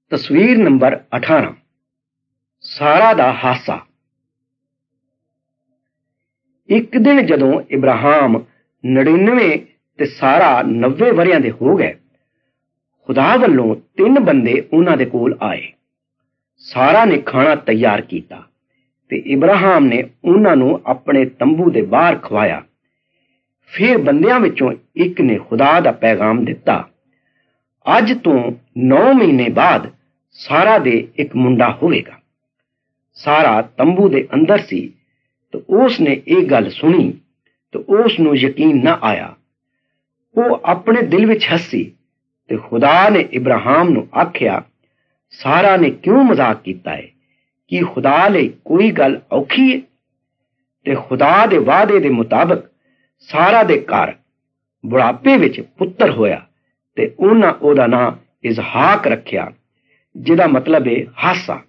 ਤਸਵੀਰ ਨੰਬਰ 18। ਸਾਰਾ ਦਾ ਹਾਸਾ। ਇੱਕ ਦਿਨ ਜਦੋਂ ਇਬਰਾਹਿਮ 99 ਤੇ ਸਾਰਾ 90 ਵਰ੍ਹਿਆਂ ਦੇ ਹੋ ਗਏ, ਖੁਦਾ ਵੱਲੋਂ 3 ਬੰਦੇ ਉਹਨਾਂ ਦੇ ਕੋਲ ਆਏ। ਸਾਰਾ ਨੇ ਖਾਣਾ ਤਿਆਰ ਕੀਤਾ ਤੇ ਇਬਰਾਹਿਮ ਨੇ ਉਹਨਾਂ ਨੂੰ ਆਪਣੇ ਤੰਬੂ ਦੇ ਬਾਹਰ ਖਵਾਇਆ। ਫਿਰ ਬੰਦਿਆਂ ਵਿੱਚੋਂ ਇੱਕ ਨੇ ਖੁਦਾ ਦਾ ਪੈਗਾਮ ਦਿੱਤਾ, ਅੱਜ ਤੋਂ 9 ਮਹੀਨੇ ਬਾਅਦ ਸਾਰਾ ਦੇ ਇੱਕ ਮੁੰਡਾ ਹੋਵੇਗਾ। ਸਾਰਾ ਤੰਬੂ ਦੇ ਅੰਦਰ ਸੀ ਤੇ ਉਸ ਨੇ ਇਹ ਗੱਲ ਸੁਣੀ ਤੇ ਉਸ ਨੂੰ ਯਕੀਨ ਨਾ ਆਇਆ। ਉਹ ਆਪਣੇ ਦਿਲ ਵਿੱਚ ਹੱਸੀ ਤੇ ਖੁਦਾ ਨੇ ਇਬਰਾਹਿਮ ਨੂੰ ਆਖਿਆ, ਸਾਰਾ ਨੇ ਕਿਉਂ ਮਜ਼ਾਕ ਕੀਤਾ ਹੈ? ਕੀ ਖੁਦਾ ਲਈ ਕੋਈ ਗੱਲ ਔਖੀ ਹੈ? ਤੇ ਖੁਦਾ ਦੇ ਵਾਅਦੇ ਦੇ ਮੁਤਾਬਕ ਸਾਰਾ ਦੇ ਘਰ ਬੁਢਾਪੇ ਵਿੱਚ ਪੁੱਤਰ ਹੋਇਆ ਤੇ ਉਹਨਾਂ ਉਹਦਾ ਨਾਂ ਇਸਹਾਕ ਰੱਖਿਆ, ਜਿਹਦਾ ਮਤਲਬ ਹੈ ਹਾਸਾ।